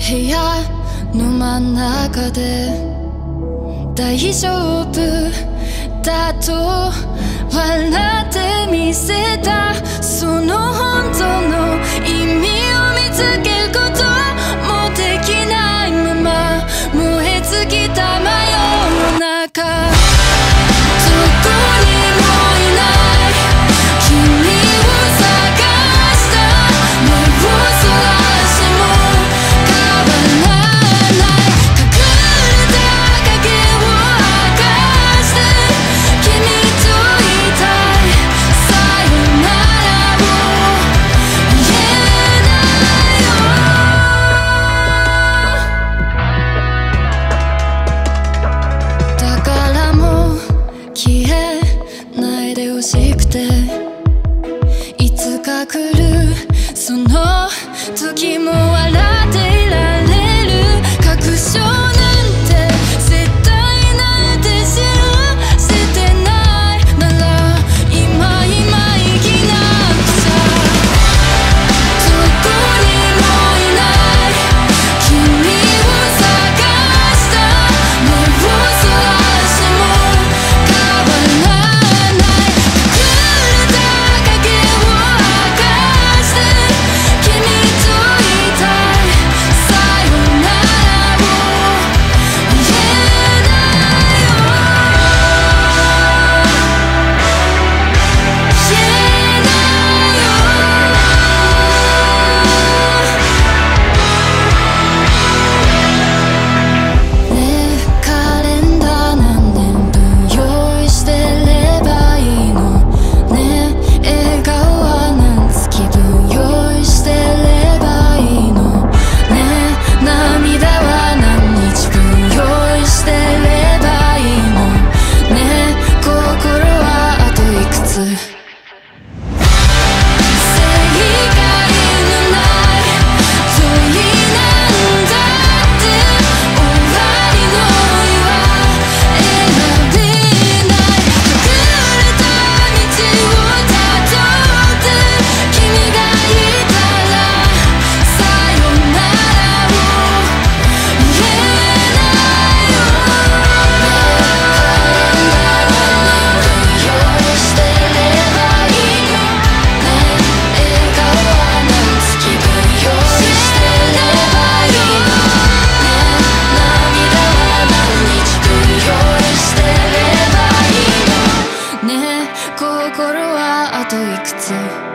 部屋の真ん中で大丈夫だと笑ってみせた、その本当の意味を見つけることもできないまま燃え尽きた真夜中、どこにもいない君を探した目をそらしても変わらない、隠れた影を明かして君といたい、さよならを言えないよ、だからもう消えないでほしくて、いつか来るその時も笑っていられる、確証なんて絶対なんて知るしてないなら今生きなくちゃ、どこにもいない君を探した目をそらしても変わらない、隠れた影を明かして君といたい、さよならを言えないよ、言えないよ、ねえカレンダー何年分用意してればいいの、ねえ笑顔は何月分用意してればいいの、ねえ涙は何日分用意してればいいの、ねえ心はあといくつ、正解のない問いなんだって、終わりの日は選べない、隠れた道をたどって君がいたらさよならを言えないよ、用意してればいいの、ねえ笑顔は何月分用意してればいいの、ねえ涙は何日分用意してればいいの、ねえ心はあといくつ